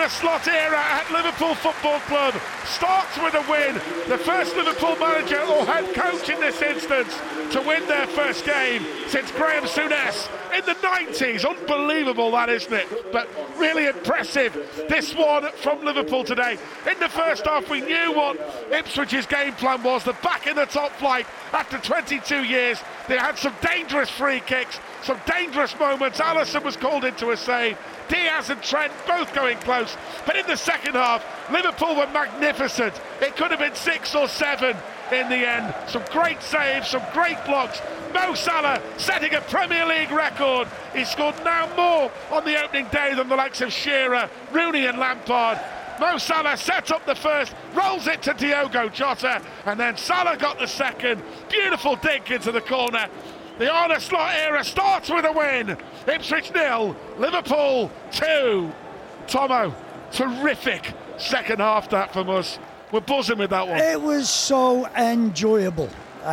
Arne Slot era at Liverpool Football Club starts with a win. The first Liverpool manager or head coach in this instance to win their first game since Graham Souness in the 90s. Unbelievable that, isn't it? But really impressive, this one from Liverpool today. In the first half, we knew what Ipswich's game plan was. They're back in the top flight after 22 years. They had some dangerous free kicks, some dangerous moments. Alisson was called into a save. Diaz and Trent both going close. But in the second half, Liverpool were magnificent. It could have been 6 or 7 in the end. Some great saves, some great blocks. Mo Salah setting a Premier League record. He scored now more on the opening day than the likes of Shearer, Rooney and Lampard. Mo Salah set up the first, rolls it to Diogo Jota, and then Salah got the second. Beautiful dink into the corner. The Arne Slot era starts with a win. Ipswich 0, Liverpool 2. Tomo, terrific second half that from us. We're buzzing with that one. It was so enjoyable.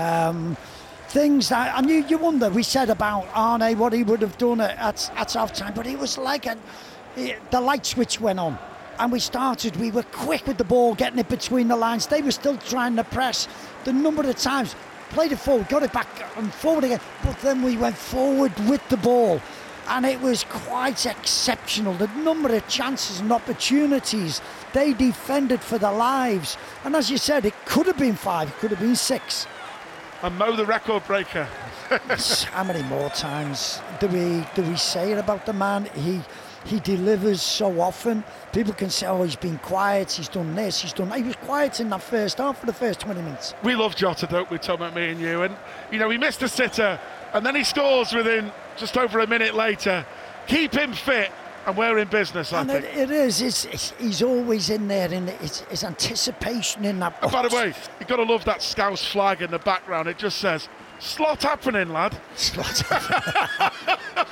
Things that, and you wonder, we said about Arne, what he would have done at half time, but it was like the light switch went on. And we were quick with the ball, getting it between the lines. They were still trying to press. The number of times, played it forward, got it back and forward again, but then we went forward with the ball. And it was quite exceptional. The number of chances and opportunities they defended for their lives. And as you said, it could have been 5, it could have been 6. And Mo the record breaker. How many more times do we say it about the man? He delivers so often. People can say, oh, he's been quiet, he's done this, he's done that. He was quiet in that first half for the first 20 minutes. We love Jota, don't we, Tom, me and you? And, you know, he missed a sitter, and then he scores within just over a minute later. Keep him fit, and we're in business, I think. It is. He's always in there, in his anticipation in that box. And by the way, you've got to love that Scouse flag in the background. It just says, slot happening, lad. Slot happening.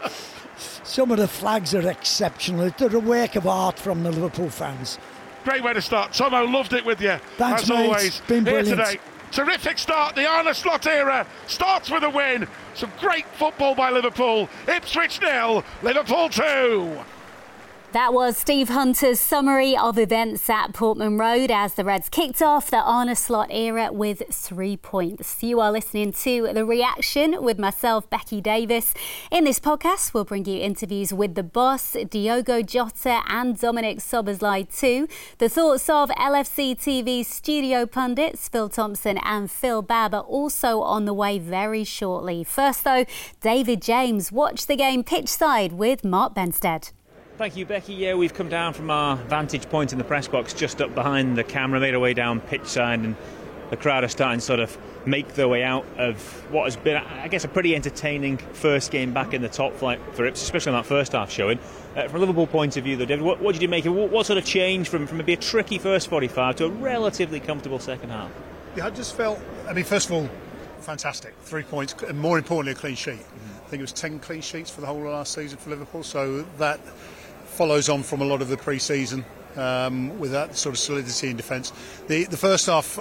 Some of the flags are exceptional. They're a work of art from the Liverpool fans. Great way to start. Tomo, loved it with you. Thanks, as mate. always. Been brilliant. Here today. Terrific start. The Arne Slot era starts with a win. Some great football by Liverpool. Ipswich 0, Liverpool 2. That was Steve Hunter's summary of events at Portman Road as the Reds kicked off the Arne Slot era with 3 points. You are listening to The Reaction with myself, Becky Davis. In this podcast, we'll bring you interviews with the boss, Diogo Jota and Dominic Szoboszlai too. The thoughts of LFC TV's studio pundits, Phil Thompson and Phil Babb, are also on the way very shortly. First though, David James watched the game pitchside with Mark Benstead. Thank you, Becky. Yeah, we've come down from our vantage point in the press box just up behind the camera, made our way down pitch side, and the crowd are starting to sort of make their way out of what has been, I guess, a pretty entertaining first game back in the top flight for Ipswich, especially on that first half showing. From a Liverpool point of view, though, David, what did you make of what sort of change from maybe a tricky first 45 to a relatively comfortable second half? Yeah, I just felt, first of all, fantastic. 3 points, and more importantly, a clean sheet. I think it was 10 clean sheets for the whole of last season for Liverpool, so that follows on from a lot of the pre-season with that sort of solidity in defence. The first half,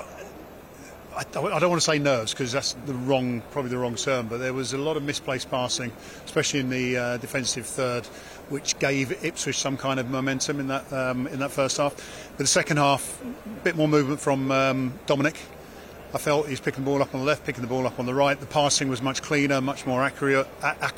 I don't want to say nerves because that's probably the wrong term, but there was a lot of misplaced passing, especially in the defensive third, which gave Ipswich some kind of momentum in that first half. But the second half, a bit more movement from Dominic. I felt he's picking the ball up on the left, picking the ball up on the right. The passing was much cleaner, much more accurate.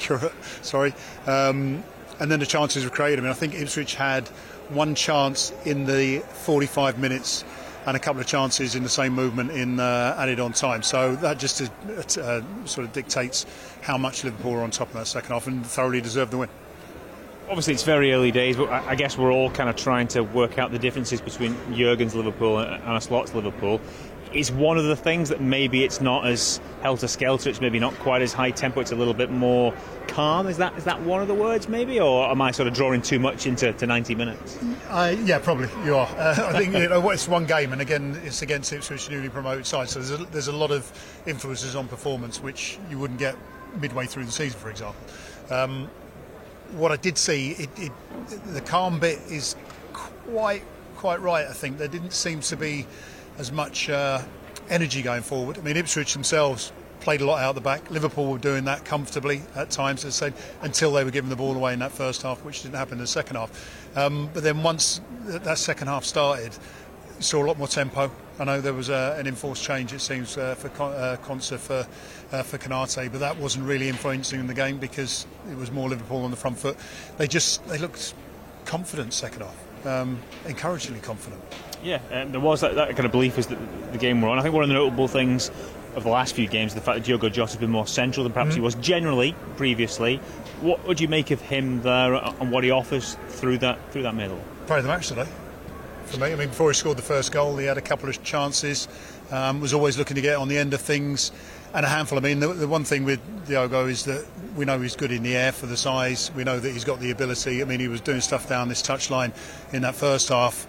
And then the chances were created. I think Ipswich had one chance in the 45 minutes and a couple of chances in the same movement in added on time. So that just sort of dictates how much Liverpool were on top of that second half and thoroughly deserved the win. Obviously, it's very early days, but I guess we're all kind of trying to work out the differences between Jurgen's Liverpool and Arne Slot's Liverpool. Is one of the things that maybe it's not as helter-skelter, it's maybe not quite as high tempo, it's a little bit more calm? Is that one of the words maybe, or am I sort of drawing too much into 90 minutes? Yeah, probably you are. I think it's one game, and again it's against Ipswich, newly promoted side, so there's a lot of influences on performance which you wouldn't get midway through the season, for example. What I did see, the calm bit is quite right. I think there didn't seem to be as much energy going forward. Ipswich themselves played a lot out the back. Liverpool were doing that comfortably at times, as I said, until they were giving the ball away in that first half, which didn't happen in the second half. But then once that second half started, you saw a lot more tempo. I know there was an enforced change, it seems, for Konsa for Konate, but that wasn't really influencing the game because it was more Liverpool on the front foot. They looked confident second half, encouragingly confident. Yeah, there was that kind of belief as the game wore on. I think one of the notable things of the last few games is the fact that Diogo Jota has been more central than perhaps he was generally previously. What would you make of him there and what he offers through that middle? Player of the match today. For me, I mean, before he scored the first goal, he had a couple of chances, was always looking to get on the end of things, and a handful. I mean, the one thing with Diogo is that we know he's good in the air for the size. We know that he's got the ability. I mean, he was doing stuff down this touchline in that first half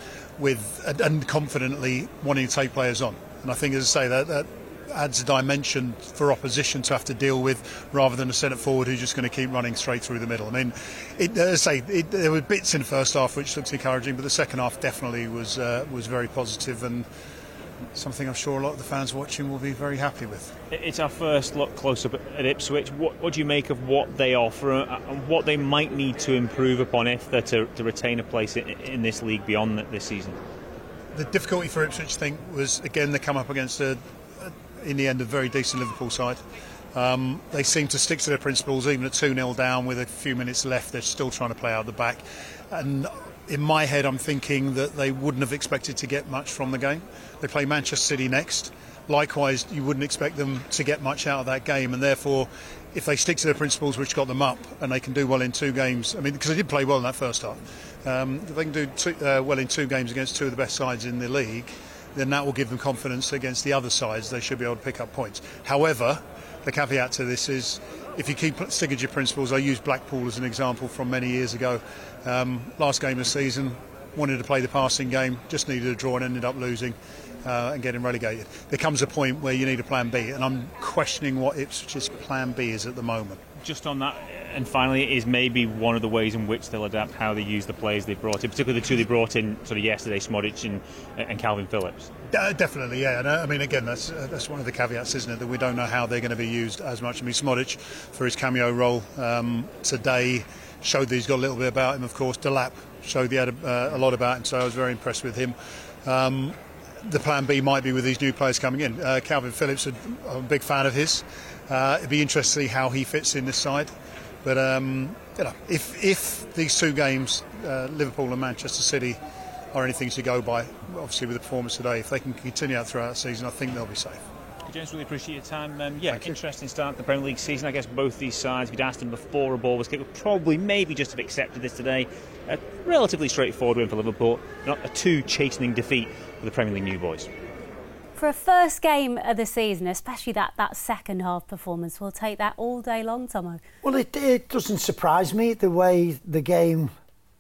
and confidently wanting to take players on. And I think, as I say, that adds a dimension for opposition to have to deal with, rather than a centre forward who's just going to keep running straight through the middle. I mean, as I say, there were bits in the first half which looked encouraging, but the second half definitely was very positive, and something I'm sure a lot of the fans watching will be very happy with. It's our first look close up at Ipswich. What do you make of what they offer and what they might need to improve upon if they're to retain a place in this league beyond this season? The difficulty for Ipswich, I think, was again they come up against in the end, a very decent Liverpool side. They seem to stick to their principles, even at 2-0 down with a few minutes left. They're still trying to play out the back. And in my head, I'm thinking that they wouldn't have expected to get much from the game. They play Manchester City next. Likewise, you wouldn't expect them to get much out of that game. And therefore, if they stick to their principles, which got them up, and they can do well in 2 games, I mean, because they did play well in that first half. If they can do well in 2 games against 2 of the best sides in the league, then that will give them confidence against the other sides. They should be able to pick up points. However, the caveat to this is, if you keep sticking to your principles, I use Blackpool as an example from many years ago. Last game of the season, wanted to play the passing game, just needed a draw and ended up losing and getting relegated. There comes a point where you need a plan B, and I'm questioning what Ipswich's plan B is at the moment. Just on that, and finally, it is maybe one of the ways in which they'll adapt how they use the players they brought in, particularly the 2 they brought in sort of yesterday, Szmodic and Calvin Phillips. Definitely, yeah. And I mean, again, that's one of the caveats, isn't it? That we don't know how they're going to be used as much. I mean, Szmodic, for his cameo role today, showed that he's got a little bit about him. Of course, Delap showed he had a lot about him, so I was very impressed with him. The plan B might be with these new players coming in. Calvin Phillips, I'm a big fan of his. It'd be interesting to see how he fits in this side. But if these 2 games, Liverpool and Manchester City, are anything to go by, obviously with the performance today, if they can continue out throughout the season, I think they'll be safe. James, really appreciate your time. Interesting start to the Premier League season. I guess both these sides, if you'd asked them before a ball was kicked, would probably maybe just have accepted this today. A relatively straightforward win for Liverpool, not a too chastening defeat for the Premier League new boys. For a first game of the season, especially that second half performance, we'll take that all day long, Tomo. Well, it doesn't surprise me the way the game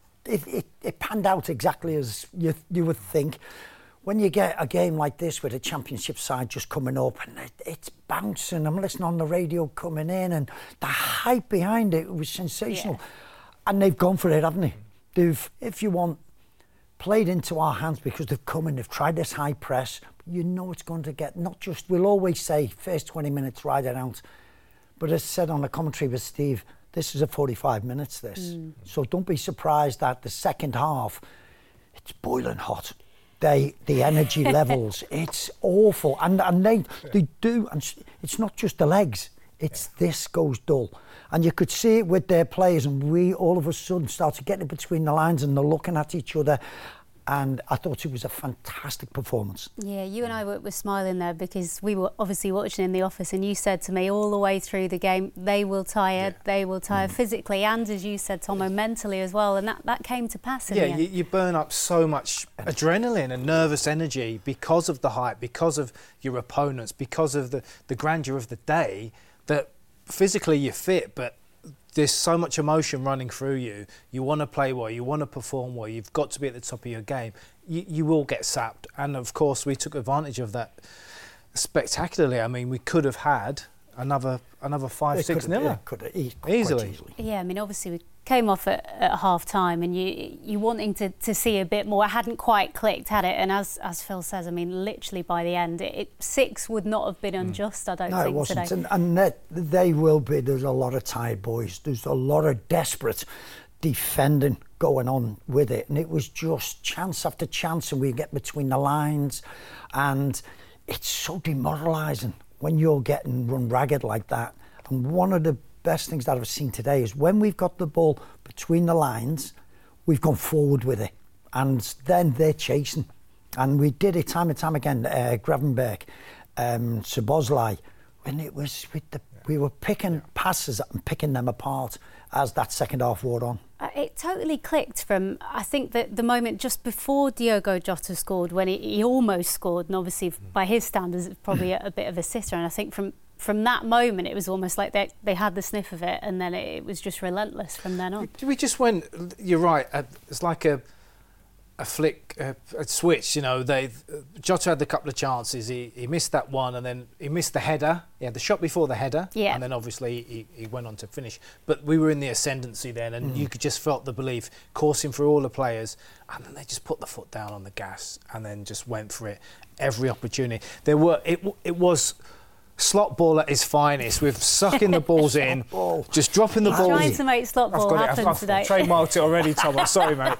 it panned out exactly as you would think. When you get a game like this with a championship side just coming up and it's bouncing, I'm listening on the radio coming in, and the hype behind it was sensational. Yeah. And they've gone for it, haven't they? They've, if you want, played into our hands because they've come and they've tried this high press. You know it's going to get, not just, we'll always say first 20 minutes, ride it out. But as said on the commentary with Steve, this is a 45 minutes, this. So don't be surprised that the second half, it's boiling hot. The energy levels, it's awful. And they do, and it's not just the legs, it's this goes dull. And you could see it with their players, and we all of a sudden started getting between the lines and they're looking at each other. And I thought it was a fantastic performance. Yeah, you and I were smiling there because we were obviously watching in the office, and you said to me all the way through the game, they will tire physically and, as you said, Tomo, mentally as well, and that came to pass in the end. You burn up so much adrenaline and nervous energy because of the hype, because of your opponents, because of the grandeur of the day, that physically you're fit, but there's so much emotion running through you. You want to play well, you want to perform well, you've got to be at the top of your game. You will get sapped. And of course, we took advantage of that spectacularly. I mean, we could have had another 5-6-0. Could have easily. Yeah, I mean, obviously with came off at half-time and you wanting to see a bit more. It hadn't quite clicked, had it? And as Phil says, I mean, literally by the end, 6 would not have been unjust, I don't think, it wasn't. today. And they will be. There's a lot of tired boys. There's a lot of desperate defending going on with it. And it was just chance after chance, and we get between the lines. And it's so demoralising when you're getting run ragged like that. And one of the best things that I've seen today is when we've got the ball between the lines, we've gone forward with it, and then they're chasing. And we did it time and time again. Gravenberch, Szoboszlai, when it was we were picking passes and picking them apart as that second half wore on. It totally clicked from, I think, that the moment just before Diogo Jota scored, when he almost scored, and obviously by his standards it's probably a bit of a sitter, and I think from that moment it was almost like they had the sniff of it, and then it was just relentless from then on. We just went, you're right, it's like a flick, a switch, you know. Jota had a couple of chances, he missed that one, and then he missed the header. He had the shot before the header, and then obviously he went on to finish. But we were in the ascendancy then, and you could just felt the belief coursing through all the players, and then they just put the foot down on the gas and then just went for it every opportunity. It was slot ball at its finest, with sucking the balls in, just dropping the balls. Trying to make slot ball happen today. I've trademarked it already, Thomas. Sorry, mate.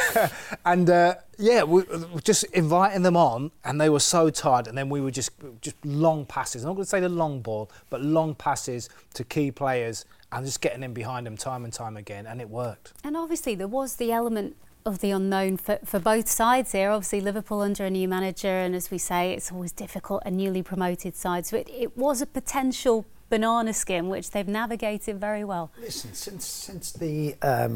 And we're just inviting them on, and they were so tired. And then we were just long passes. I'm not going to say the long ball, but long passes to key players, and just getting in behind them time and time again, and it worked. And obviously there was the element of the unknown for both sides here. Obviously Liverpool under a new manager, and as we say, it's always difficult, a newly promoted side. So it was a potential banana skin which they've navigated very well. Listen, since the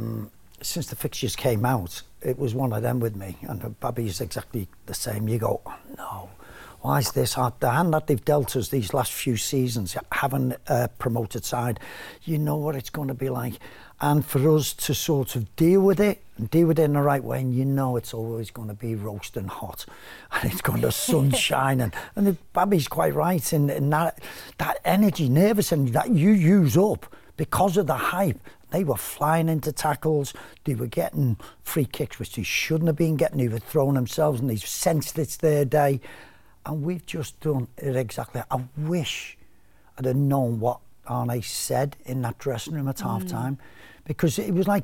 fixtures came out, it was one of them with me, and Bobby's exactly the same. You go, oh, no, why is this hard? The hand that they've dealt us these last few seasons, having a promoted side, you know what it's going to be like. And for us to sort of deal with it in the right way, and you know it's always going to be roasting hot, and it's going to sun shining. And Bobby's quite right in that energy, nervous energy that you use up because of the hype. They were flying into tackles, they were getting free kicks which they shouldn't have been getting, they were throwing themselves, and they've sensed it's their day. And we've just done it exactly. I wish I'd have known what Arne said in that dressing room at half-time, because there was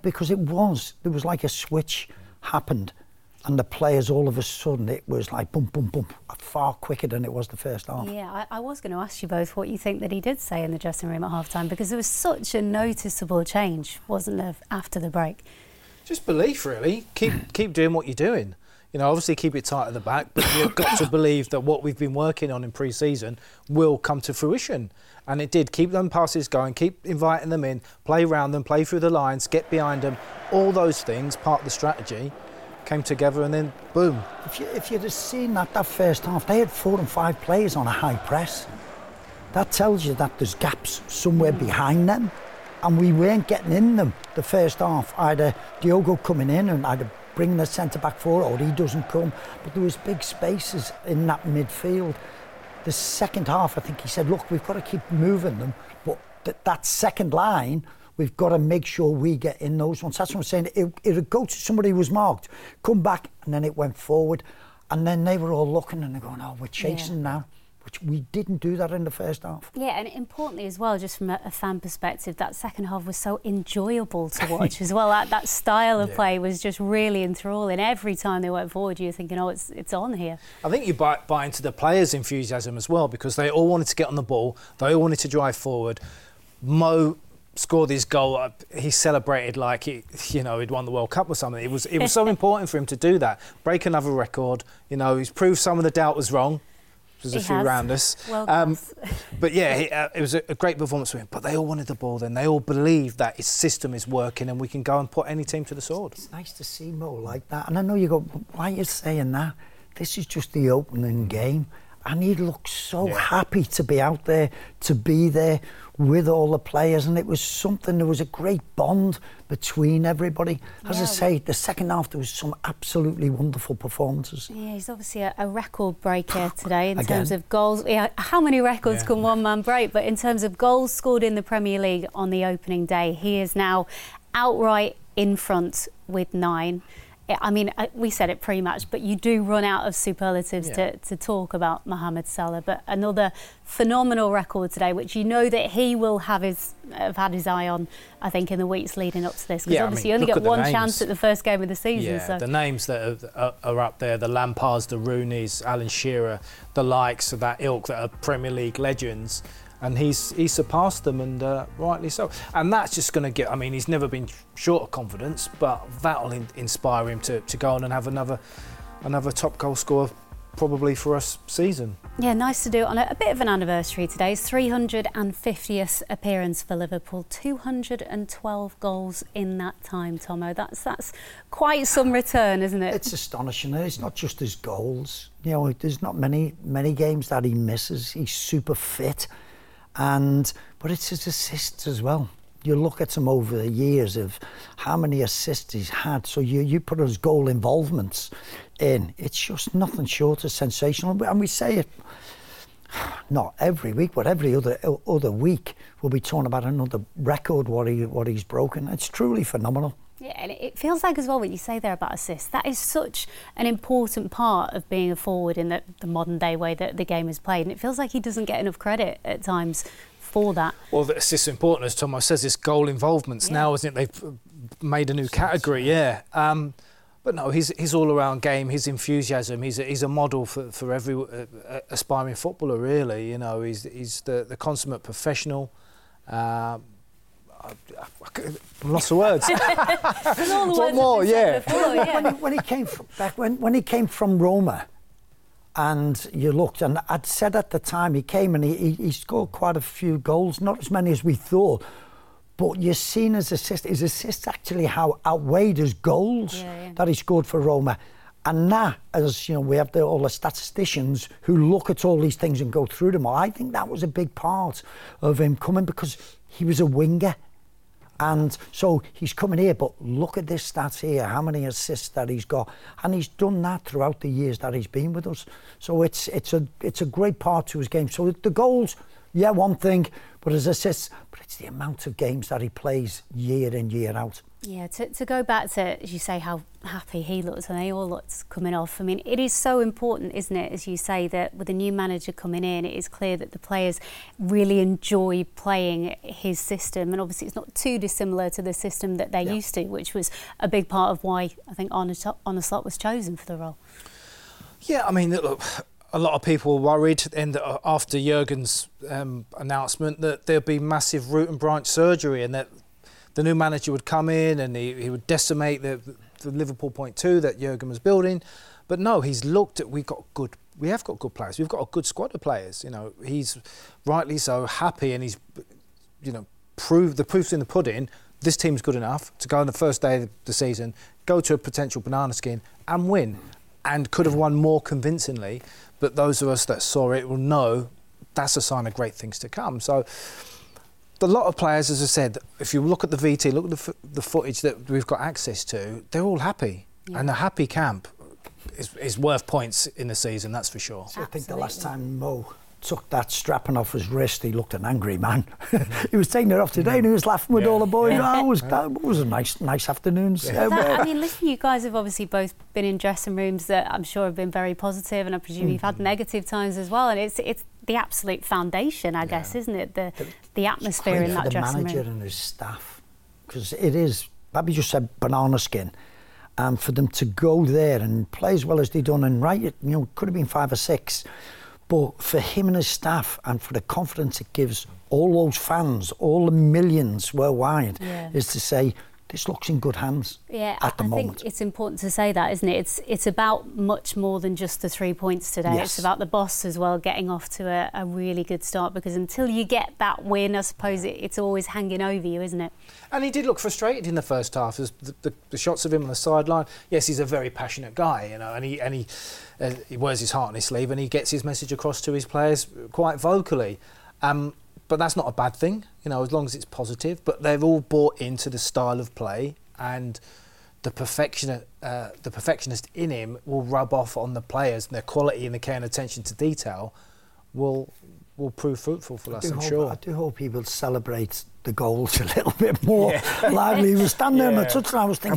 like a switch happened, and the players all of a sudden, it was like boom, boom, boom, far quicker than it was the first half. Yeah, I was going to ask you both what you think that he did say in the dressing room at half-time, because there was such a noticeable change, wasn't there, after the break? Just belief, really. Keep doing what you're doing. You know, obviously keep it tight at the back, but you've got to believe that what we've been working on in pre-season will come to fruition. And it did. Keep them passes going, keep inviting them in, play around them, play through the lines, get behind them. All those things, part of the strategy, came together, and then boom. If you'd have seen that first half, they had 4 and 5 players on a high press. That tells you that there's gaps somewhere behind them, and we weren't getting in them the first half. Either Diogo coming in and either bringing the centre-back forward, or he doesn't come. But there was big spaces in that midfield. The second half, I think he said, look, we've got to keep moving them, but that second line, we've got to make sure we get in those ones. That's what I'm saying. It would go to somebody who was marked, come back, and then it went forward. And then they were all looking and they're going, oh, we're chasing now. Which we didn't do that in the first half. Yeah, and importantly as well, just from a fan perspective, that second half was so enjoyable to watch as well. That style of play was just really enthralling. Every time they went forward, you were thinking, oh, it's on here. I think you buy into the players' enthusiasm as well, because they all wanted to get on the ball, they all wanted to drive forward. Mo scored his goal, he celebrated like he'd won the World Cup or something. It was so important for him to do that, break another record. You know, he's proved some of the doubt was wrong. There's a few around us. But yeah, it was a great performance for him. But they all wanted the ball then. They all believed that his system is working and we can go and put any team to the sword. It's nice to see Mo like that. And I know you go, why are you saying that? This is just the opening game. And he looked so happy to be out there, to be there with all the players. And it was something, there was a great bond between everybody. As I say, the second half, there was some absolutely wonderful performances. Yeah, he's obviously a record breaker today in terms of goals. Yeah, how many records can one man break? But in terms of goals scored in the Premier League on the opening day, he is now outright in front with 9. I mean, we said it pre-match, but you do run out of superlatives to talk about Mohamed Salah. But another phenomenal record today, which you know that he will have had his eye on, I think, in the weeks leading up to this. Because obviously you only get one chance at the first game of the season. Yeah, so the names that are up there, the Lampards, the Rooneys, Alan Shearer, the likes of that ilk that are Premier League legends. And he's surpassed them, and rightly so. And that's just going to get, I mean, he's never been short of confidence, but that'll inspire him to go on and have another top goal scorer probably for us season. Yeah, nice to do it on a bit of an anniversary today. His 350th appearance for Liverpool, 212 goals in that time, Tomo. That's quite some return, isn't it? It's astonishing. It's not just his goals. You know, there's not many games that he misses. He's super fit. But it's his assists as well. You look at him over the years of how many assists he's had. So you put his goal involvements in. It's just nothing short of sensational. And we say it not every week, but every other week we'll be talking about another record what he's broken. It's truly phenomenal. Yeah, and it feels like as well when you say there about assists, that is such an important part of being a forward in the modern day way that the game is played. And it feels like he doesn't get enough credit at times for that. Well, the assists are important, as Tomo says, it's goal involvements now, isn't it? They've made a new category, but no, his all-around game, his enthusiasm, he's a model for every aspiring footballer, really. You know, he's the consummate professional. I'm lost for words. What more? When he came from Roma, and you looked, and I'd said at the time he came and he scored quite a few goals, not as many as we thought, but you've seen his assists actually how outweighed his goals that he scored for Roma. And now, as you know, we have all the statisticians who look at all these things and go through them all. I think that was a big part of him coming, because he was a winger. And so he's coming here, but look at this stats here, how many assists that he's got. And he's done that throughout the years that he's been with us. So it's a great part to his game. So the goals, one thing, but his assists, but it's the amount of games that he plays year in, year out. Yeah, to go back to, as you say, how happy he looks and they all looked coming off. I mean, it is so important, isn't it, as you say, that with a new manager coming in, it is clear that the players really enjoy playing his system. And obviously it's not too dissimilar to the system that they're used to, which was a big part of why I think Arne Slot was chosen for the role. Yeah, I mean, look, a lot of people were worried after Jurgen's announcement that there'd be massive root and branch surgery and that the new manager would come in and he would decimate the Liverpool point 2 that Jurgen was building. But no, he's looked at, we have got good players. We've got a good squad of players. You know, he's rightly so happy, and he's, you know, the proof's in the pudding. This team's good enough to go on the first day of the season, go to a potential banana skin and win, and could have won more convincingly. But those of us that saw it will know that's a sign of great things to come. So a lot of players, as I said, if you look at the VT, look at the footage that we've got access to, they're all happy. Yeah. And a happy camp is worth points in the season, that's for sure. So I think the last time Mo took that strapping off his wrist, he looked an angry man. He was taking it off today and he was laughing with all the boys. That was a nice afternoon. I mean, listen, you guys have obviously both been in dressing rooms that I'm sure have been very positive, and I presume you've had negative times as well, and it's the absolute foundation, I guess, isn't it? The atmosphere in that dressing room. The manager and his staff, because it is, Babby just said banana skin, and for them to go there and play as well as they done, and could have been 5 or 6, but for him and his staff, and for the confidence it gives all those fans, all the millions worldwide, is to say, this looks in good hands at the moment. I think it's important to say that, isn't it? It's about much more than just the 3 points today. Yes. It's about the boss as well, getting off to a really good start, because until you get that win, I suppose it's always hanging over you, isn't it? And he did look frustrated in the first half. As the shots of him on the sideline. Yes, he's a very passionate guy, and he wears his heart on his sleeve, and he gets his message across to his players quite vocally. But that's not a bad thing, as long as it's positive. But they've all bought into the style of play, and the perfectionist in him will rub off on the players, and their quality and the care and attention to detail will prove fruitful for us, I'm sure. I do hope he will celebrate the goals a little bit more lively. He was standing there on the touchline. I was thinking,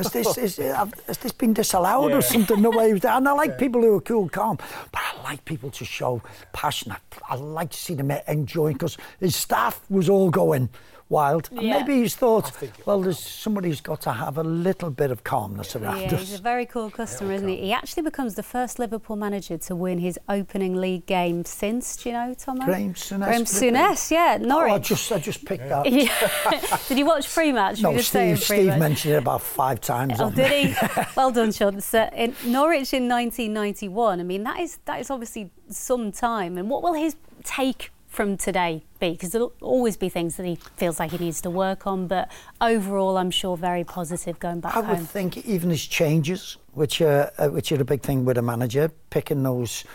has this been disallowed or something? No way he was there. And I like people who are cool, calm, but I like people to show passion. I like to see them enjoying, because his staff was all going wild. And maybe he's thought, well, there's somebody's got to have a little bit of calmness around us. He's a very cool customer, isn't he? He actually becomes the first Liverpool manager to win his opening league game since, do you know, Tomo? Graeme Souness. Graeme Souness, Norwich. I just picked that. Did you watch pre-match? No, Steve mentioned it about 5 times. Oh, did he? Well done, Sean. In Norwich in 1991, I mean, that is obviously some time. And what will his take from today be? Because there'll always be things that he feels like he needs to work on, but overall I'm sure very positive going back home. I would think even his changes, which are a big thing with a manager, picking those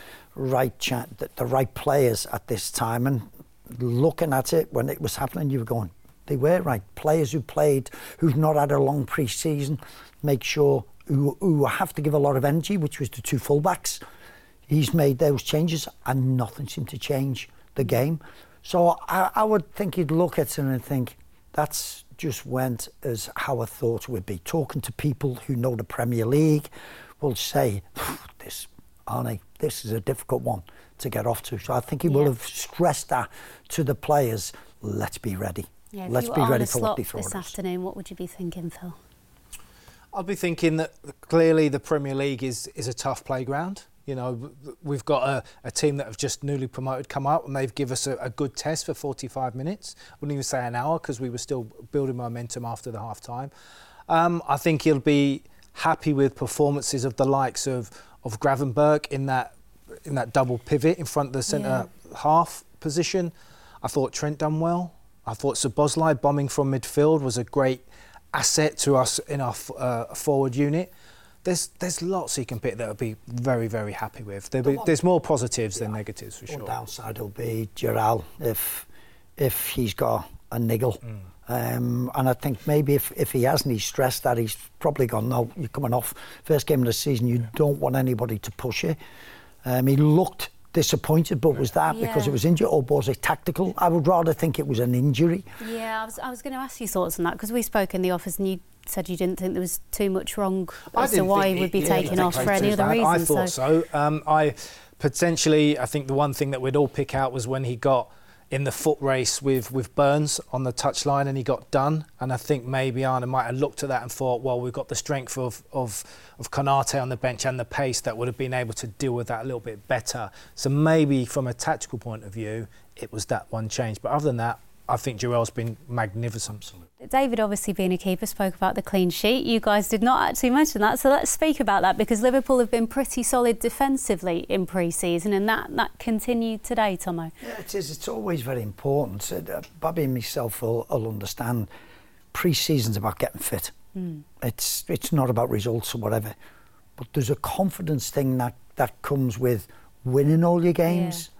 the right players at this time, and looking at it when it was happening, you were going, they were right. Players who've not had a long pre-season, make sure who have to give a lot of energy, which was the 2 fullbacks. He's made those changes and nothing seemed to change the game. So I would think he'd look at it and think, that's just went as how I thought it would be. Talking to people who know the Premier League will say, Arnie, this is a difficult one to get off to. So I think he will have stressed that to the players. Let's be ready. Let's be ready for what they throw at us. This afternoon, what would you be thinking, Phil? I'd be thinking that clearly the Premier League is a tough playground. You know, we've got a team that have just newly promoted come up, and they've given us a good test for 45 minutes. I wouldn't even say an hour, because we were still building momentum after the half-time. I think he'll be happy with performances of the likes of Gravenberch in that double pivot in front of the centre half position. I thought Trent done well. I thought Szoboszlai bombing from midfield was a great asset to us in our forward unit. There's lots he can pick that I'll be very, very happy with. There's more positives than negatives, for sure. One downside will be Giral if he's got a niggle. And I think maybe if he hasn't, he's stressed that, he's probably gone, no, you're coming off first game of the season, you don't want anybody to push it. He looked disappointed, but was that because it was injured, or was it tactical? I would rather think it was an injury. Yeah, I was going to ask your thoughts on that, because we spoke in the office and you said you didn't think there was too much wrong as to why he would be taken off for any other reason. I thought so. I think the one thing that we'd all pick out was when he got in the foot race with Burns on the touchline and he got done. And I think maybe Arne might have looked at that and thought, well, we've got the strength of Konate on the bench and the pace that would have been able to deal with that a little bit better. So maybe from a tactical point of view, it was that one change. But other than that, I think Jarell's been magnificent. Absolutely. David, obviously being a keeper, spoke about the clean sheet. You guys did not actually mention that, so let's speak about that, because Liverpool have been pretty solid defensively in pre-season, and that continued today, Tomo. Yeah, it is. It's always very important. Bobby and myself will understand pre-season's about getting fit. It's not about results or whatever, but there's a confidence thing that comes with winning all your games.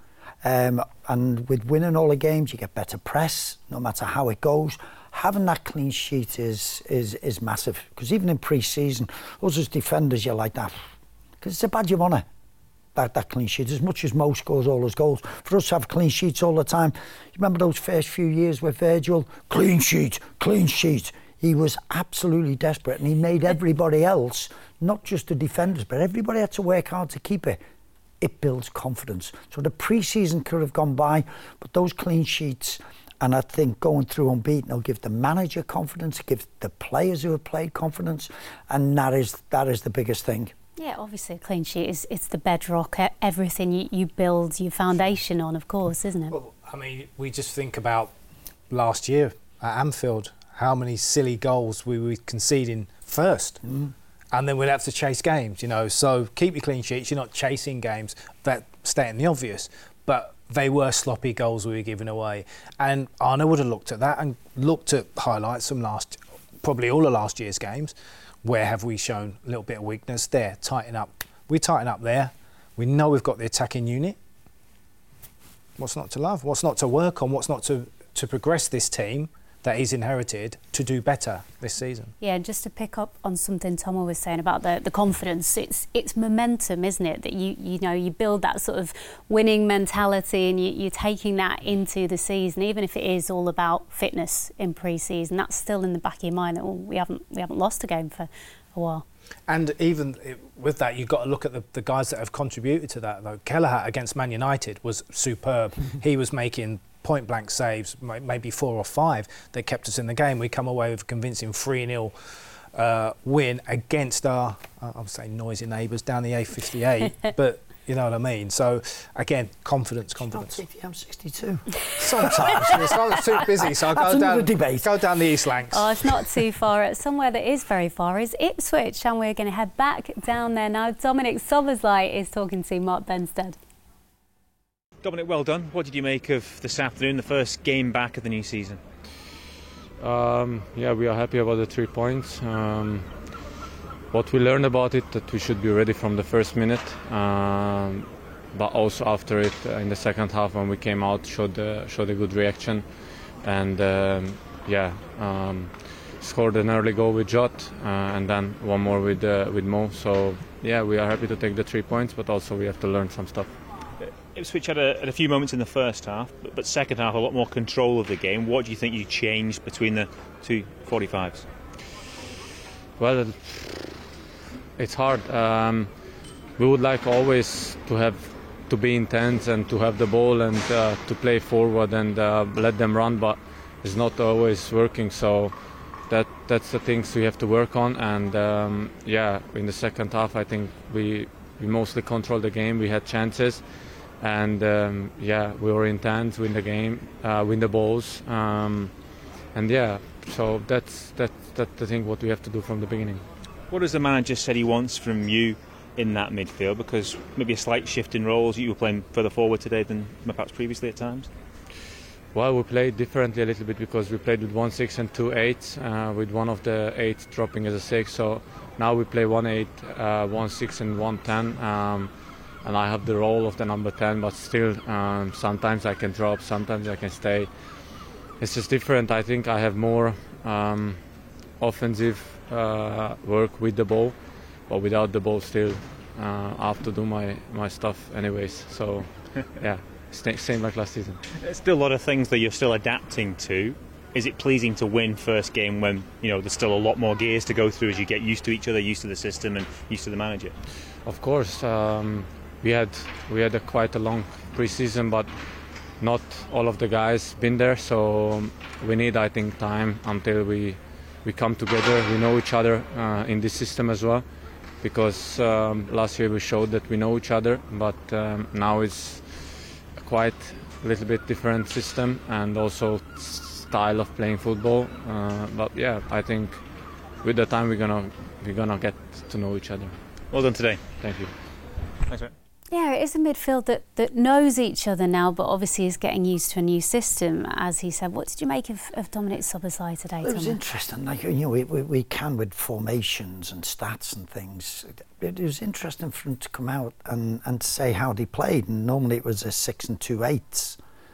And with winning all the games, you get better press, no matter how it goes. Having that clean sheet is massive, because even in pre-season, us as defenders, you're like that, because it's a badge of honour, that clean sheet. As much as Mo scores all his goals, for us to have clean sheets all the time. You remember those first few years with Virgil? Clean sheet, clean sheet. He was absolutely desperate, and he made everybody else, not just the defenders, but everybody had to work hard to keep it. It builds confidence. So the pre-season could have gone by, but those clean sheets, and I think going through unbeaten will give the manager confidence, give the players who have played confidence, and that is the biggest thing. Yeah, obviously a clean sheet it's the bedrock, everything you build your foundation on, of course, isn't it? Well, I mean, we just think about last year at Anfield, how many silly goals we were conceding first. And then we'd have to chase games, you know. So keep your clean sheets. You're not chasing games. That stating the obvious, but they were sloppy goals we were giving away. And Arne would have looked at that and looked at highlights from probably all of last year's games. Where have we shown a little bit of weakness? There, tighten up. We tighten up there. We know we've got the attacking unit. What's not to love? What's not to work on? What's not to progress this team? that he's inherited to do better this season. Yeah, and just to pick up on something Tomo was saying about the confidence, it's momentum, isn't it? That you build that sort of winning mentality, and you're taking that into the season, even if it is all about fitness in pre-season. That's still in the back of your mind that we haven't lost a game for a while. And even with that, you've got to look at the guys that have contributed to that, though. Kelleher against Man United was superb. He was making point-blank saves, maybe 4 or 5, that kept us in the game. We come away with a convincing 3-0 win against our, I would say, noisy neighbours down the A58. But you know what I mean? So, again, confidence. Not take the M62. Sometimes. I was too busy, so I go down the East Lancs. Oh, it's not too far. Somewhere that is very far is Ipswich, and we're going to head back down there now. Dominic Szoboszlai is talking to Mark Benstead. Dominic, well done. What did you make of this afternoon, the first game back of the new season? Yeah, we are happy about the 3 points. What we learned about it, that we should be ready from the first minute, but also after it, in the second half when we came out, showed a good reaction, and scored an early goal with Jot, and then one more with Mo. So yeah, we are happy to take the 3 points, but also we have to learn some stuff. Ipswich had a few moments in the first half, but second half a lot more control of the game. What do you think you changed between the two 45s? Well, it's hard. We would like always to be intense and to have the ball and to play forward and let them run, but it's not always working. So that's the things we have to work on. And in the second half, I think we mostly controlled the game. We had chances, and we were intense, win the game, win the balls, So that's the thing what we have to do from the beginning. What has the manager said he wants from you in that midfield? Because maybe a slight shift in roles. You were playing further forward today than perhaps previously at times. Well, we played differently a little bit because we played with 1-6 and 2-8, with one of the 8 dropping as a 6. So now we play 1-8, 1-6 and 1-10. And I have the role of the number 10, but still sometimes I can drop, sometimes I can stay. It's just different. I think I have more offensive work with the ball, but without the ball still I have to do my stuff anyways. So yeah, same like last season. There's still a lot of things that you're still adapting to. Is it pleasing to win first game when there's still a lot more gears to go through as you get used to each other, used to the system and used to the manager? Of course, we had quite a long pre-season, but not all of the guys been there, so we need, I think, time until we come together. We know each other in this system as well, because last year we showed that we know each other, but now it's quite a little bit different system and also style of playing football. But yeah, I think with the time we're gonna get to know each other. Well done today. Thank you. Thanks, mate. Yeah, it is a midfield that knows each other now, but obviously is getting used to a new system, as he said. What did you make of Dominic Szoboszlai today, It was interesting. We can with formations and stats and things. It was interesting for him to come out and say how they played. And normally it was a 6 and 2 8s,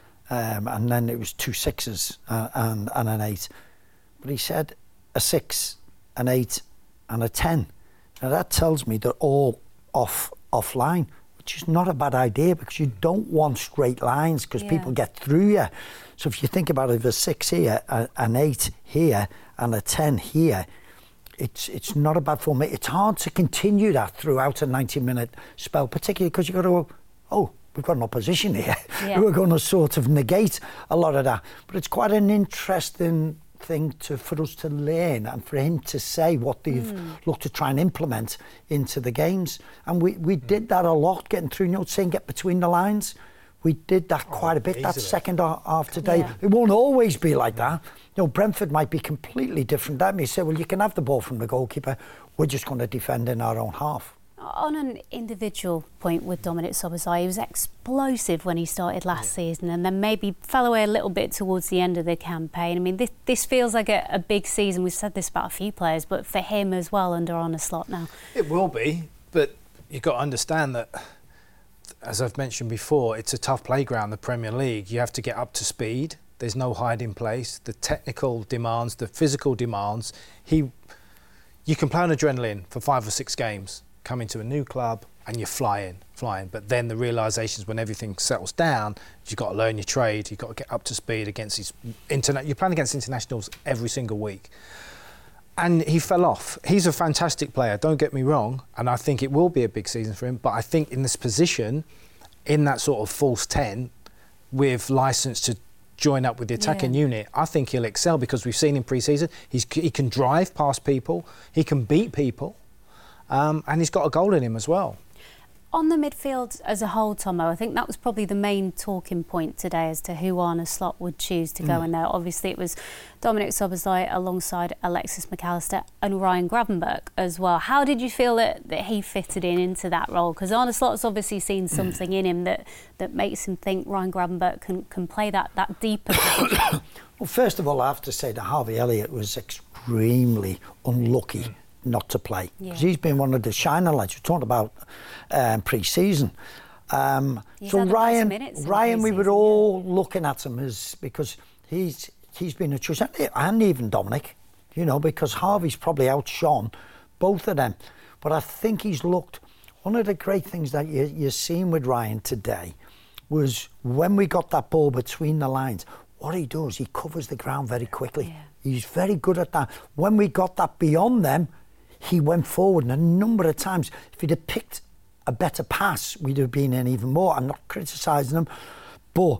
and then it was 2 6s and an 8. But he said a 6, an 8, and a 10. Now that tells me they're all offline. Which is not a bad idea, because you don't want straight lines, because people get through you. So if you think about it, there's 6 here, an 8 here, and a 10 here, it's not a bad form. It's hard to continue that throughout a 90-minute spell, particularly because you've got to go, we've got an opposition here. We're going to sort of negate a lot of that. But it's quite an interesting thing for us to learn, and for him to say what they've looked to try and implement into the games. And we did that a lot, getting through, saying get between the lines. We did that quite a bit, that second half today. Yeah. It won't always be like that. Brentford might be completely different. That may say, well, you can have the ball from the goalkeeper. We're just going to defend in our own half. On an individual point with Dominic Szoboszlai, he was explosive when he started last season, and then maybe fell away a little bit towards the end of the campaign. I mean, this feels like a big season. We've said this about a few players, but for him as well under Arne Slot now. It will be, but you've got to understand that, as I've mentioned before, it's a tough playground, the Premier League. You have to get up to speed. There's no hiding place. The technical demands, the physical demands. You can play on adrenaline for 5 or 6 games, come into a new club and you're flying. But then the realisations when everything settles down, you've got to learn your trade, you've got to get up to speed against these you're playing against internationals every single week. And he fell off. He's a fantastic player, don't get me wrong, and I think it will be a big season for him, but I think in this position, in that sort of false 10, with licence to join up with the attacking unit, I think he'll excel because we've seen in pre-season, he can drive past people, he can beat people, and he's got a goal in him as well. On the midfield as a whole, Tomo, I think that was probably the main talking point today as to who Arne Slot would choose to go in there. Obviously, it was Dominic Szoboszlai alongside Alexis McAllister and Ryan Gravenberch as well. How did you feel that he fitted into that role? Because Arne Slot's obviously seen something in him that makes him think Ryan Gravenberch can play that deeper position. Well, first of all, I have to say that Harvey Elliott was extremely unlucky not to play, because he's been one of the shining lights. We talked about pre-season. So Ryan, we were all looking at him as because he's been a choice, and even Dominic, because Harvey's probably outshone both of them. But I think he's looked. One of the great things that you're seeing with Ryan today was when we got that ball between the lines. What he does, he covers the ground very quickly. Yeah. He's very good at that. When we got that beyond them, he went forward, and a number of times, if he'd have picked a better pass, we'd have been in even more. I'm not criticising him, but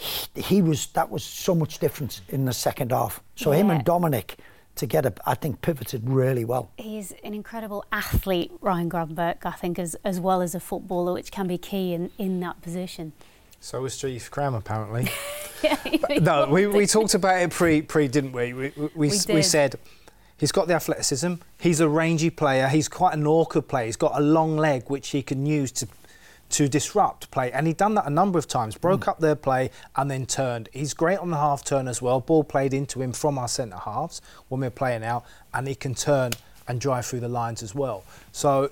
that was so much difference in the second half. So him and Dominic together, I think, pivoted really well. He's an incredible athlete, Ryan Gravenberch, I think, as well as a footballer, which can be key in that position. So was Steve Cram, apparently. No, we talked about it pre, didn't we? We said he's got the athleticism, he's a rangy player, he's quite an awkward player, he's got a long leg which he can use to disrupt play, and he'd done that a number of times, broke up their play and then turned. He's great on the half turn as well, ball played into him from our centre halves when we're playing out, and he can turn and drive through the lines as well. So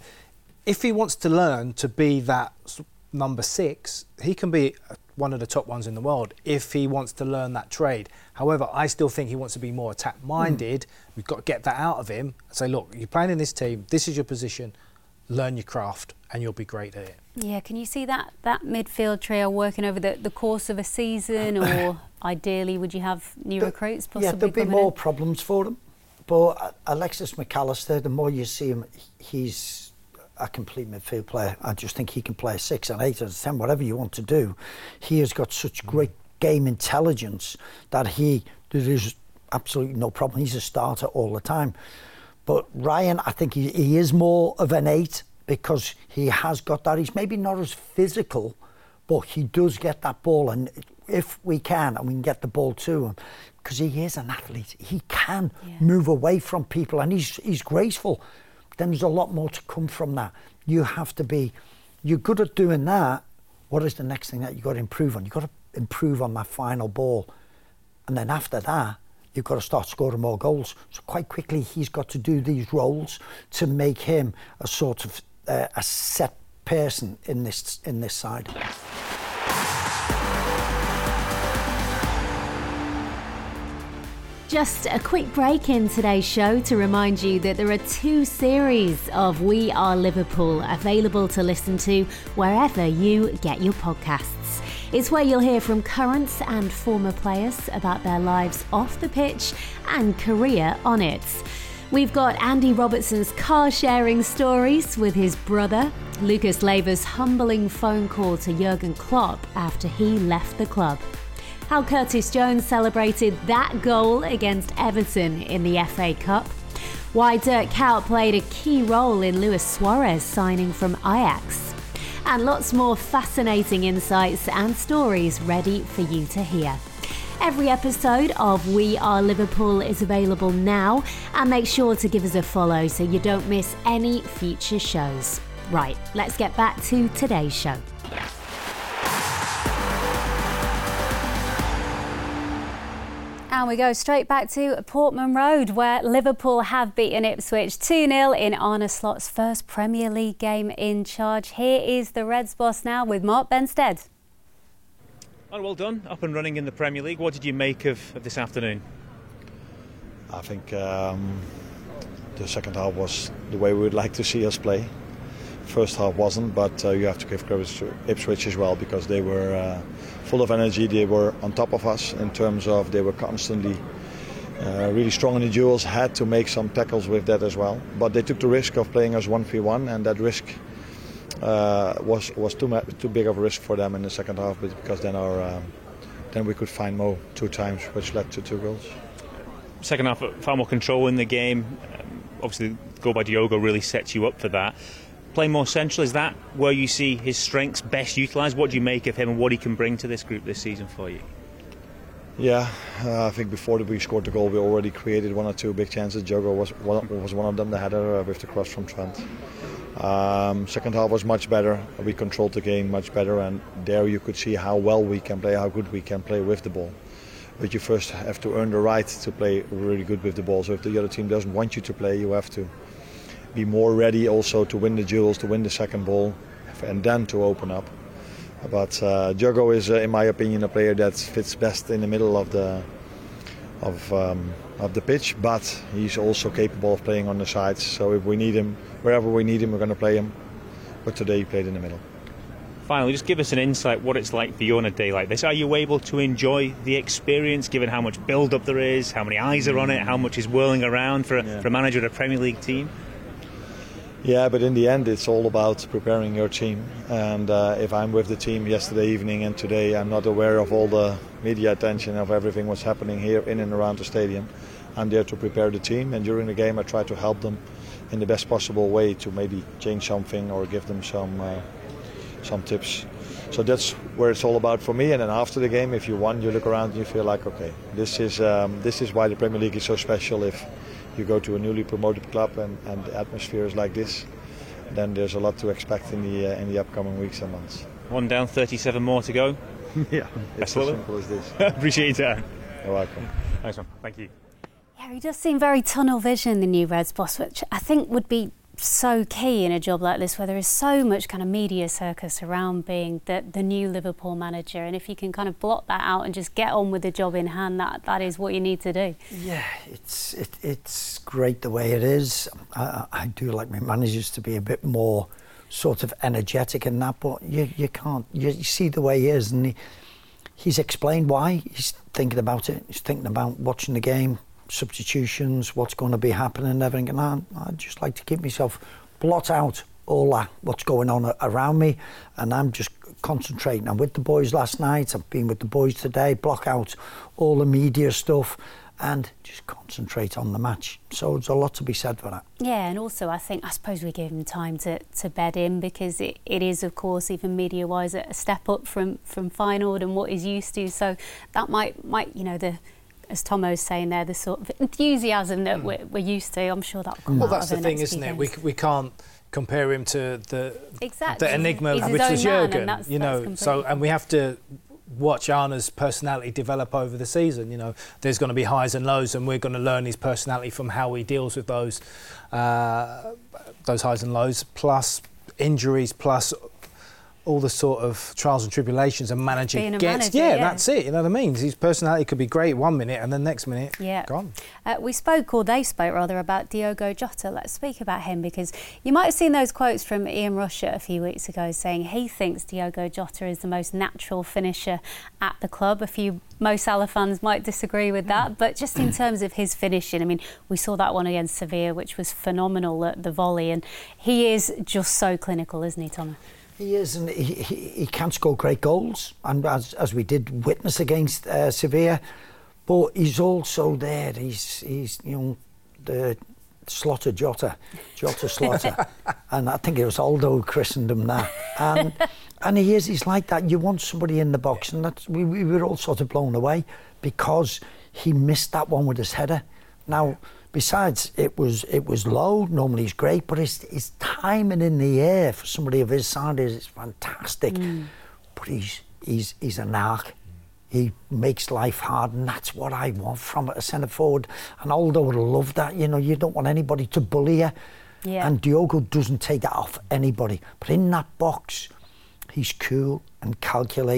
if he wants to learn to be that number 6, he can be one of the top ones in the world if he wants to learn that trade. However, I still think he wants to be more attack-minded. We've got to get that out of him and say, look, you're playing in this team, this is your position, learn your craft and you'll be great at it. Yeah, can you see that midfield trio working over the course of a season, or ideally would you have new recruits possibly? Yeah, there'll be more problems for them. But Alexis McAllister, the more you see him, he's a complete midfield player. I just think he can play a 6, an 8, or a 10, whatever you want to do. He has got such great game intelligence that there is absolutely no problem. He's a starter all the time. But Ryan, I think he is more of an 8 because he has got that. He's maybe not as physical, but he does get that ball. And if we can, and we can get the ball to him, because he is an athlete, he can move away from people, and he's graceful. Then there's a lot more to come from that. You're good at doing that. What is the next thing that you've got to improve on? You've got to improve on that final ball. And then after that, you've got to start scoring more goals. So quite quickly, he's got to do these roles to make him a sort of a set person in this side. Just a quick break in today's show to remind you that there are 2 series of We Are Liverpool available to listen to wherever you get your podcasts. It's where you'll hear from current and former players about their lives off the pitch and career on it. We've got Andy Robertson's car-sharing stories with his brother, Lucas Leiva's humbling phone call to Jurgen Klopp after he left the club, how Curtis Jones celebrated that goal against Everton in the FA Cup, why Dirk Kuyt played a key role in Luis Suarez signing from Ajax, and lots more fascinating insights and stories ready for you to hear. Every episode of We Are Liverpool is available now, and make sure to give us a follow so you don't miss any future shows. Right, let's get back to today's show. And we go straight back to Portman Road, where Liverpool have beaten Ipswich 2-0 in Arne Slot's first Premier League game in charge. Here is the Reds boss now with Mark Benstead. Oh, well done, up and running in the Premier League. What did you make of this afternoon? I think the second half was the way we would like to see us play. First half wasn't, but you have to give credit to Ipswich as well, because they were full of energy. They were on top of us in terms of they were constantly really strong in the duels, had to make some tackles with that as well. But they took the risk of playing us 1v1, and that risk was too big of a risk for them in the second half, because then we could find Mo 2 times, which led to 2 goals. Second half, far more control in the game. Obviously, the goal by Diogo really sets you up for that. Play more central, is that where you see his strengths best utilised? What do you make of him and what he can bring to this group this season for you? Yeah, I think before we scored the goal, we already created 1 or 2 big chances. Diogo was one of them, the header with the cross from Trent. Second half was much better. We controlled the game much better, and there you could see how well we can play, how good we can play with the ball. But you first have to earn the right to play really good with the ball. So if the other team doesn't want you to play, you have to be more ready also to win the duels, to win the second ball, and then to open up. But Diogo is, in my opinion, a player that fits best in the middle of the pitch. But he's also capable of playing on the sides. So if we need him, wherever we need him, we're going to play him. But today he played in the middle. Finally, just give us an insight what it's like for you on a day like this. Are you able to enjoy the experience, given how much build-up there is, how many eyes are on it, how much is whirling around for a manager of a Premier League team? Yeah, but in the end it's all about preparing your team, and if I'm with the team yesterday evening and today, I'm not aware of all the media attention of everything what's happening here in and around the stadium. I'm there to prepare the team, and during the game I try to help them in the best possible way to maybe change something or give them some tips. So that's where it's all about for me. And then after the game, if you won, you look around and you feel like, okay, this is why the Premier League is so special. If you go to a newly promoted club and the atmosphere is like this, then there's a lot to expect in the upcoming weeks and months. 1 down, 37 more to go. Yeah, it's as simple as this. Appreciate your time. You're welcome. Nice one. Thank you. Yeah, he does seem very tunnel vision, the new Reds boss, which I think would be so key in a job like this, where there is so much kind of media circus around being the new Liverpool manager, and if you can kind of block that out and just get on with the job in hand, that is what you need to do. Yeah, it's great the way it is. I do like my managers to be a bit more sort of energetic and that, but you can't. You see the way he is, and he's explained why. He's thinking about it. He's thinking about watching the game, substitutions, what's going to be happening and everything, and I just like to keep myself, blot out all that, what's going on around me, and I'm just concentrating. I'm with the boys last night, I've been with the boys today, block out all the media stuff and just concentrate on the match. So there's a lot to be said for that. Yeah, and also I suppose we gave him time to bed in, because it is, of course, even media-wise, a step up from Feyenoord and what he's used to, so that might as Tomo's saying there, the sort of enthusiasm that we're used to, I'm sure that'll come out. Well, that's over the thing, next isn't few it? We can't compare him to the enigma, He's which was Jurgen. That's so, and we have to watch Arne's personality develop over the season. There's going to be highs and lows, and we're going to learn his personality from how he deals with those highs and lows, plus injuries, plus all the sort of trials and tribulations and managing against. Yeah, that's it. You know what I mean? His personality could be great 1 minute and then next minute, gone. They spoke about Diogo Jota. Let's speak about him, because you might have seen those quotes from Ian Rusher a few weeks ago saying he thinks Diogo Jota is the most natural finisher at the club. A few Mo Salah fans might disagree with that, but just in terms of his finishing, I mean, we saw that one against Sevilla, which was phenomenal at the volley, and he is just so clinical, isn't he, Thomas? He is, and he can score great goals, and as we did witness against Sevilla, but he's also there. He's the Slaughter Jota Slaughter, and I think it was Aldo christened him that, and he's like that. You want somebody in the box, and that's we were all sort of blown away because he missed that one with his header. Now, besides, it was low. Normally he's great, but his timing in the air for somebody of his side is fantastic. But he's a narc. He makes life hard, and that's what I want from a centre forward. And Aldo would love that. You don't want anybody to bully you. Yeah. And Diogo doesn't take that off anybody. But in that box, he's cool and calculated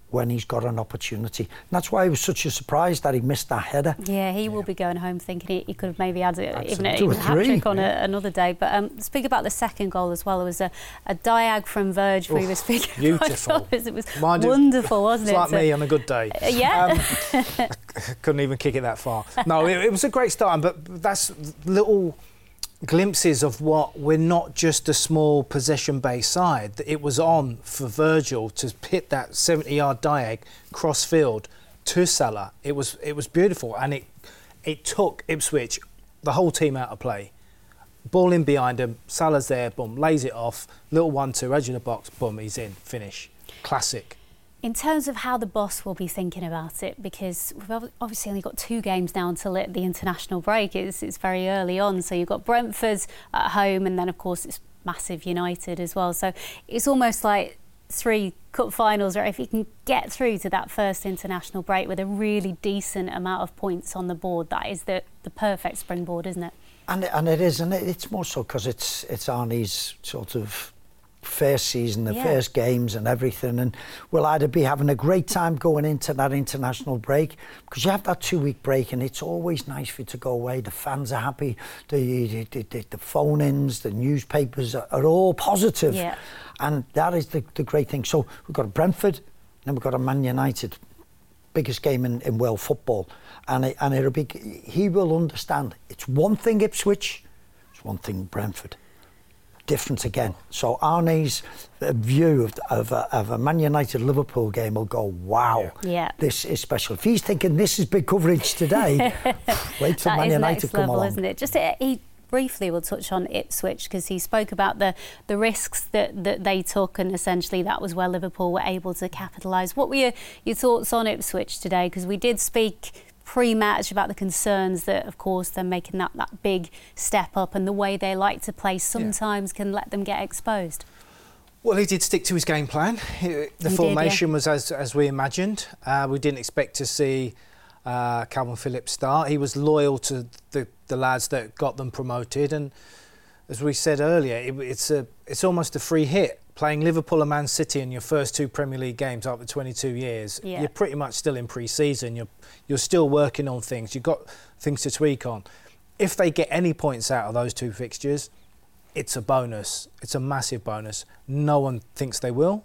when he's got an opportunity. And that's why it was such a surprise that he missed that header. Yeah, he will be going home thinking he could have maybe had even a Absolutely. hat-trick on another day. But speak about the second goal as well. It was a diag from Verge we were speaking beautiful. about. It was wonderful, wasn't it? It's like me on a good day. Yeah. I couldn't even kick it that far. No, it was a great start, but that's little glimpses of what we're not just a small possession-based side. It was on for Virgil to hit that 70-yard diag cross field to Salah. It was beautiful, and it took Ipswich, the whole team, out of play. Ball in behind him, Salah's there, boom, lays it off, little 1-2, edge of the box, boom, he's in, finish. Classic. In terms of how the boss will be thinking about it, because we've obviously only got 2 games now until the international break. It's very early on, so you've got Brentford at home, and then of course it's massive United as well. So it's almost like 3 cup finals, or if you can get through to that first international break with a really decent amount of points on the board, that is the perfect springboard, isn't it? And it is, and it's more so because it's Arnie's sort of first season, the first games and everything, and we'll either be having a great time going into that international break, because you have that 2-week break and it's always nice for you to go away. The fans are happy, the phone-ins, the newspapers are all positive, and that is the great thing. So we've got a Brentford, then we've got a Man United, biggest game in world football, and it'll be, he will understand it's one thing Ipswich, it's one thing Brentford. Different again. So Arnie's view of a Man United Liverpool game will go, wow, this is special. If he's thinking this is big coverage today, wait till Man United come along. Isn't it? Just he briefly will touch on Ipswich, because he spoke about the risks that they took, and essentially that was where Liverpool were able to capitalise. What were your thoughts on Ipswich today? Because we did speak pre-match about the concerns that, of course, they're making that big step up, and the way they like to play sometimes can let them get exposed. Well, he did stick to his game plan. The formation was as we imagined. We didn't expect to see Calvin Phillips start. He was loyal to the lads that got them promoted, and as we said earlier, it's almost a free hit. Playing Liverpool and Man City in your first 2 Premier League games after 22 years, you're pretty much still in pre-season. You're still working on things. You've got things to tweak on. If they get any points out of those 2 fixtures, it's a bonus. It's a massive bonus. No one thinks they will.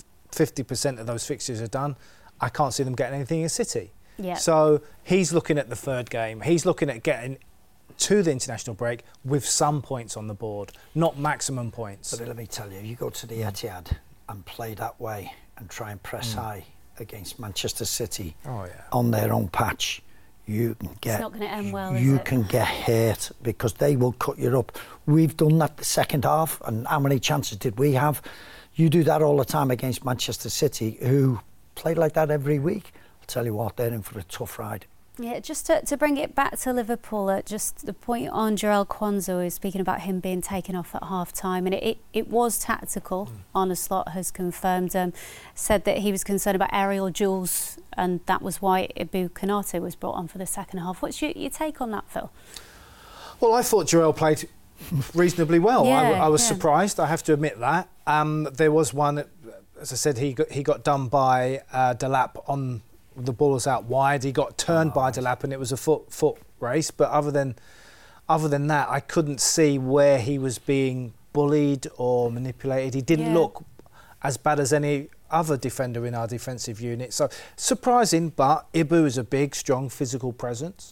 50% of those fixtures are done. I can't see them getting anything in City. So he's looking at the 3rd game. He's looking at getting to the international break with some points on the board, not maximum points. But let me tell you, you go to the Etihad and play that way and try and press high against Manchester City on their own patch, you can get, it's not going to end well, you is it? can get hurt, because they will cut you up. We've done that the second half, and how many chances did we have? You do that all the time against Manchester City, who play like that every week. I'll tell you what, they're in for a tough ride. Yeah, just to bring it back to Liverpool, just the point on Jarell Quansah, is speaking about him being taken off at half-time, and it was tactical. Arne Slot has confirmed, said that he was concerned about aerial duels, and that was why Ibou Konaté was brought on for the second half. What's your take on that, Phil? Well, I thought Jarell played reasonably well. I was surprised, I have to admit that. There was one, as I said, he got done by Delap on the ball was out wide. He got turned by Delap, and it was a foot race. But other than that, I couldn't see where he was being bullied or manipulated. He didn't look as bad as any other defender in our defensive unit. So surprising, but Ibou is a big, strong, physical presence.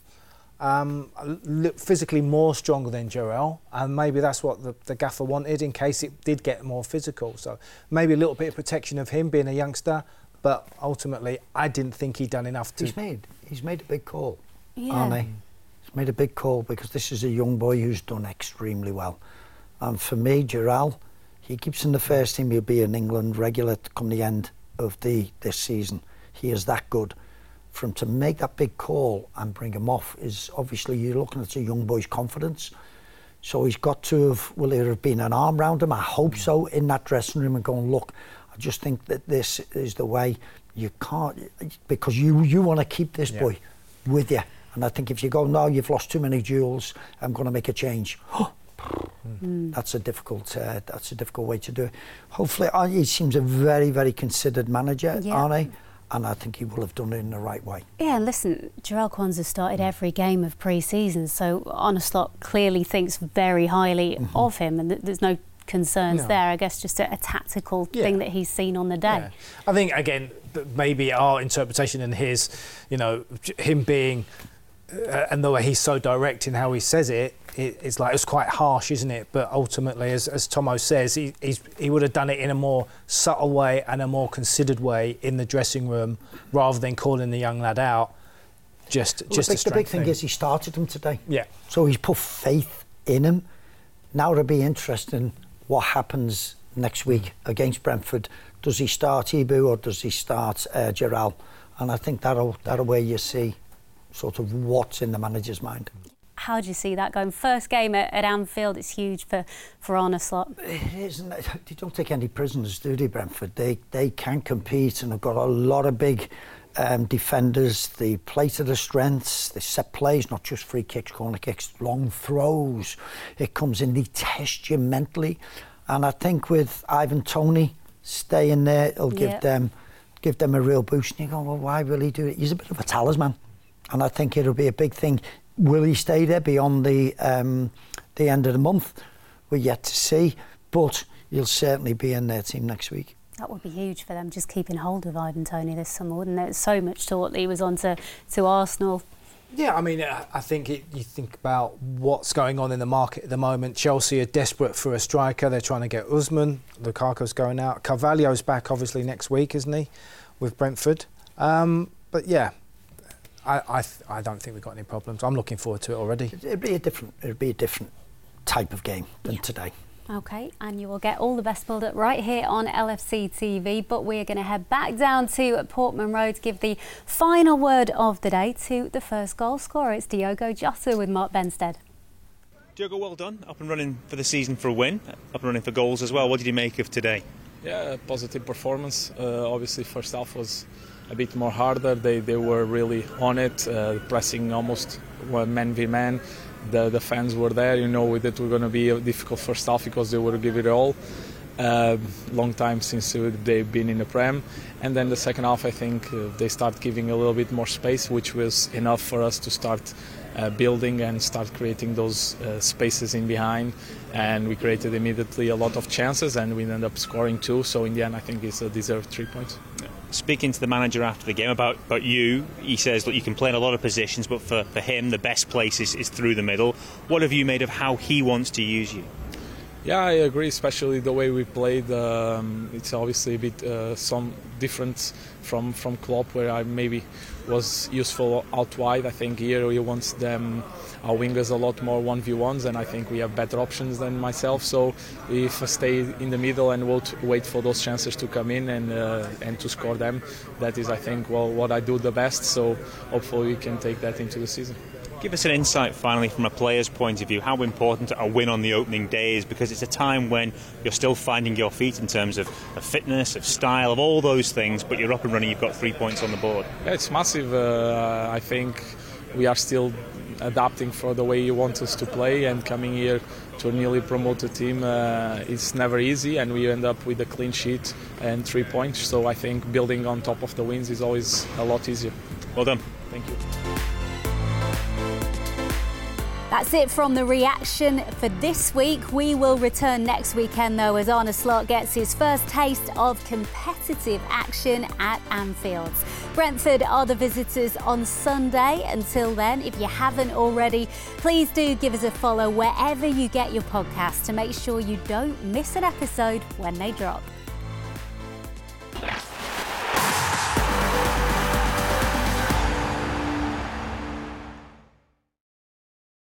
Physically more stronger than Jarell, and maybe that's what the gaffer wanted in case it did get more physical. So maybe a little bit of protection of him being a youngster. But ultimately, I didn't think he'd done enough to... He's made a big call, Arnie. He's made a big call, because this is a young boy who's done extremely well. And for me, Jarell, he keeps in the first team. He'll be in England regular come the end of this season. He is that good. For him to make that big call and bring him off is obviously, you're looking at a young boy's confidence. So he's got to have, will there have been an arm round him? I hope so, in that dressing room, and going, look, I just think that this is the way. You can't, because you want to keep this boy with you. And I think if you go, no, you've lost too many duels, I'm going to make a change. That's a difficult way to do it. Hopefully, he seems a very, very considered manager, Arnie. and I think he will have done it in the right way. Yeah, and listen, Jarell Quansah started every game of pre-season, so Arne Slot clearly thinks very highly of him, and there's no concerns there. I guess just a tactical thing that he's seen on the day. Yeah. I think, again, maybe our interpretation and his, him being, and the way he's so direct in how he says it, it's like, it's quite harsh, isn't it? But ultimately, as Tomo says, he would have done it in a more subtle way and a more considered way in the dressing room, rather than calling the young lad out. The big thing is he started him today. Yeah. So he's put faith in him. Now it'll be interesting what happens next week against Brentford. Does he start Ibu or does he start Jarell? And I think that'll where you see sort of what's in the manager's mind. How do you see that going? First game at Anfield, it's huge for Arne Slot. It isn't. They don't take any prisoners, do they, Brentford? They can compete and have got a lot of big defenders. They play to their strengths. They set plays, not just free kicks, corner kicks, long throws. It comes in, they test you mentally. And I think with Ivan Toney staying there, it'll give them a real boost. And you go, well, why will he do it? He's a bit of a talisman. And I think it'll be a big thing. Will he stay there beyond the end of the month? We're yet to see. But he'll certainly be in their team next week. That would be huge for them, just keeping hold of Ivan Toney this summer, wouldn't it? There's so much talk that he was on to Arsenal. Yeah, I mean, I think you think about what's going on in the market at the moment. Chelsea are desperate for a striker. They're trying to get Usman. Lukaku's going out. Carvalho's back, obviously, next week, isn't he, with Brentford? But yeah, I don't think we've got any problems. I'm looking forward to it already. It'd be a different type of game than today. OK, and you will get all the best build-up right here on LFC TV, but we're going to head back down to Portman Road to give the final word of the day to the first goal scorer. It's Diogo Jota with Mark Benstead. Diogo, well done. Up and running for the season for a win, up and running for goals as well. What did you make of today? Yeah, positive performance. Obviously, first half was a bit more harder. They were really on it, pressing almost man v man. The fans were there, that it was going to be a difficult first half because they would give it all. Long time since they've been in the Prem. And then the second half, I think they start giving a little bit more space, which was enough for us to start building and start creating those spaces in behind. And we created immediately a lot of chances and we ended up scoring 2. So in the end, I think it's a deserved 3 points. Speaking to the manager after the game about you, he says that you can play in a lot of positions, but for him the best place is through the middle. What have you made of how he wants to use you? Yeah, I agree, especially the way we played. It's obviously a bit some different from Klopp, where I maybe was useful out wide. I think here he wants our wingers a lot more 1v1s, and I think we have better options than myself. So if I stay in the middle and wait for those chances to come in and to score them, that is, I think, what I do the best. So hopefully we can take that into the season. Give us an insight, finally, from a player's point of view, how important a win on the opening day is, because it's a time when you're still finding your feet in terms of fitness, of style, of all those things, but you're up and running, you've got 3 points on the board. Yeah, it's massive. I think we are still adapting for the way you want us to play, and coming here to a newly promoted team is never easy, and we end up with a clean sheet and 3 points. So I think building on top of the wins is always a lot easier. Well done. Thank you. That's it from The Reaction for this week. We will return next weekend, though, as Arne Slot gets his first taste of competitive action at Anfield. Brentford are the visitors on Sunday. Until then, if you haven't already, please do give us a follow wherever you get your podcasts to make sure you don't miss an episode when they drop.